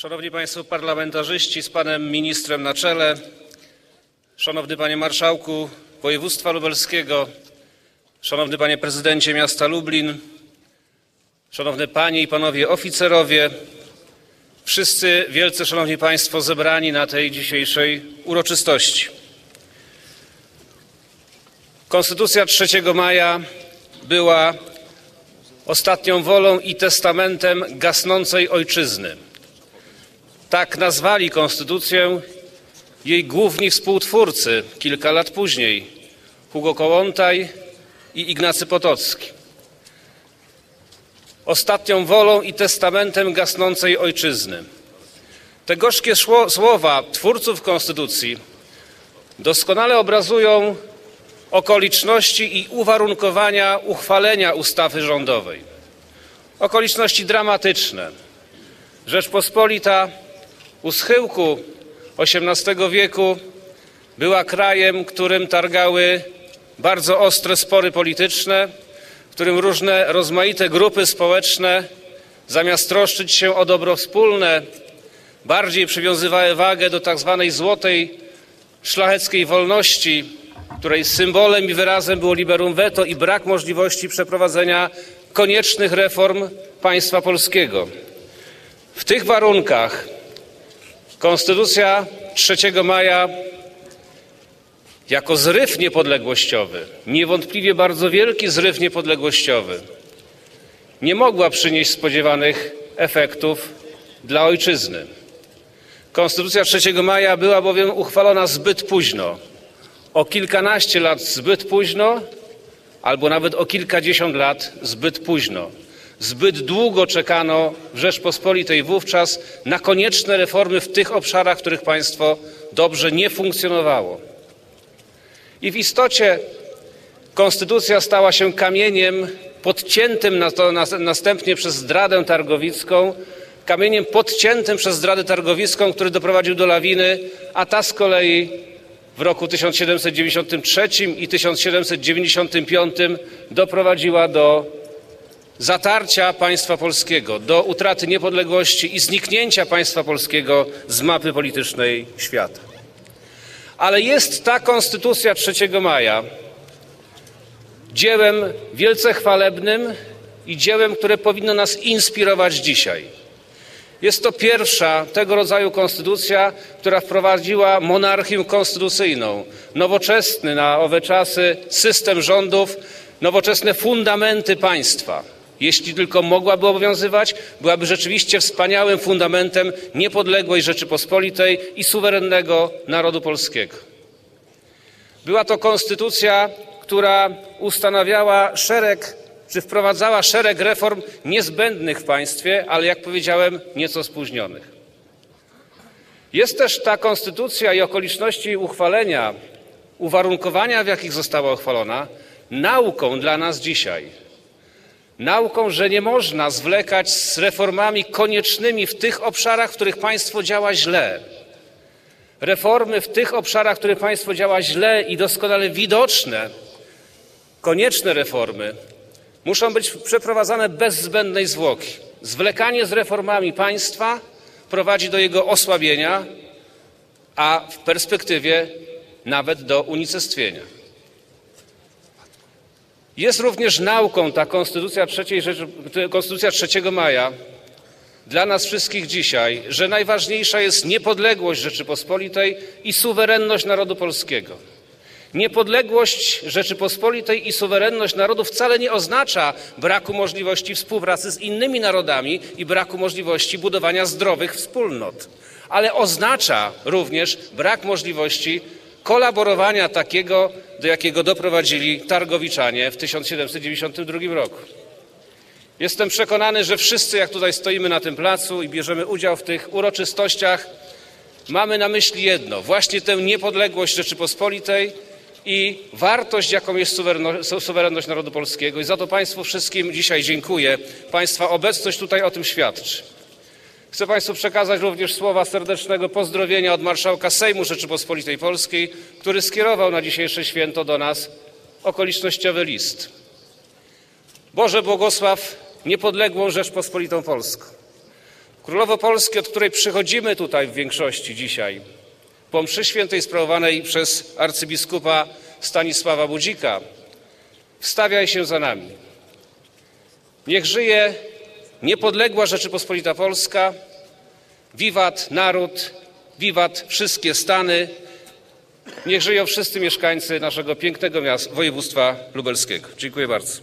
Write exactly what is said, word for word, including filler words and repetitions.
Szanowni Państwo parlamentarzyści z Panem Ministrem na czele, Szanowny Panie Marszałku Województwa Lubelskiego, Szanowny Panie Prezydencie Miasta Lublin, Szanowne Panie i Panowie Oficerowie, wszyscy wielce szanowni Państwo zebrani na tej dzisiejszej uroczystości. Konstytucja trzeciego maja była ostatnią wolą i testamentem gasnącej ojczyzny. Tak nazwali konstytucję jej główni współtwórcy kilka lat później, Hugo Kołłątaj i Ignacy Potocki. Ostatnią wolą i testamentem gasnącej ojczyzny. Te gorzkie słowa twórców konstytucji doskonale obrazują okoliczności i uwarunkowania uchwalenia ustawy rządowej. Okoliczności dramatyczne. Rzeczpospolita u schyłku osiemnastego wieku była krajem, którym targały bardzo ostre spory polityczne, w którym różne rozmaite grupy społeczne, zamiast troszczyć się o dobro wspólne, bardziej przywiązywały wagę do tak zwanej złotej, szlacheckiej wolności, której symbolem i wyrazem było liberum veto i brak możliwości przeprowadzenia koniecznych reform państwa polskiego. W tych warunkach Konstytucja trzeciego maja jako zryw niepodległościowy, niewątpliwie bardzo wielki zryw niepodległościowy, nie mogła przynieść spodziewanych efektów dla ojczyzny. Konstytucja trzeciego maja była bowiem uchwalona zbyt późno, o kilkanaście lat zbyt późno, albo nawet o kilkadziesiąt lat zbyt późno. Zbyt długo czekano w Rzeczpospolitej wówczas na konieczne reformy w tych obszarach, w których państwo dobrze nie funkcjonowało. I w istocie konstytucja stała się kamieniem podciętym na to następnie przez zdradę targowicką, kamieniem podciętym przez zdradę targowicką, który doprowadził do lawiny, a ta z kolei w roku tysiąc siedemset dziewięćdziesiątym trzecim i tysiąc siedemset dziewięćdziesiątym piątym doprowadziła do zatarcia państwa polskiego, do utraty niepodległości i zniknięcia państwa polskiego z mapy politycznej świata. Ale jest ta Konstytucja trzeciego maja dziełem wielce chwalebnym i dziełem, które powinno nas inspirować dzisiaj. Jest to pierwsza tego rodzaju konstytucja, która wprowadziła monarchię konstytucyjną, nowoczesny na owe czasy system rządów, nowoczesne fundamenty państwa. Jeśli tylko mogłaby obowiązywać, byłaby rzeczywiście wspaniałym fundamentem niepodległej Rzeczypospolitej i suwerennego narodu polskiego. Była to konstytucja, która ustanawiała szereg, czy wprowadzała szereg reform niezbędnych w państwie, ale jak powiedziałem, nieco spóźnionych. Jest też ta konstytucja i okoliczności uchwalenia, uwarunkowania, w jakich została uchwalona, nauką dla nas dzisiaj. Nauką, że nie można zwlekać z reformami koniecznymi w tych obszarach, w których państwo działa źle. Reformy w tych obszarach, w których państwo działa źle i doskonale widoczne, konieczne reformy muszą być przeprowadzane bez zbędnej zwłoki. Zwlekanie z reformami państwa prowadzi do jego osłabienia, a w perspektywie nawet do unicestwienia. Jest również nauką ta Konstytucja, trzeciej Rzeczy, Konstytucja trzeciego maja dla nas wszystkich dzisiaj, że najważniejsza jest niepodległość Rzeczypospolitej i suwerenność narodu polskiego. Niepodległość Rzeczypospolitej i suwerenność narodu wcale nie oznacza braku możliwości współpracy z innymi narodami i braku możliwości budowania zdrowych wspólnot, ale oznacza również brak możliwości kolaborowania takiego, do jakiego doprowadzili targowiczanie w tysiąc siedemset dziewięćdziesiątym drugim roku. Jestem przekonany, że wszyscy, jak tutaj stoimy na tym placu i bierzemy udział w tych uroczystościach, mamy na myśli jedno, właśnie tę niepodległość Rzeczypospolitej i wartość, jaką jest suwerenność narodu polskiego. I za to Państwu wszystkim dzisiaj dziękuję. Państwa obecność tutaj o tym świadczy. Chcę Państwu przekazać również słowa serdecznego pozdrowienia od marszałka Sejmu Rzeczypospolitej Polskiej, który skierował na dzisiejsze święto do nas okolicznościowy list. Boże błogosław niepodległą Rzeczpospolitą Polską. Królowo Polski, od której przychodzimy tutaj w większości dzisiaj, po mszy świętej sprawowanej przez arcybiskupa Stanisława Budzika, wstawiaj się za nami. Niech żyje niepodległa Rzeczypospolita Polska, wiwat naród, wiwat wszystkie stany, niech żyją wszyscy mieszkańcy naszego pięknego miasta, województwa lubelskiego. Dziękuję bardzo.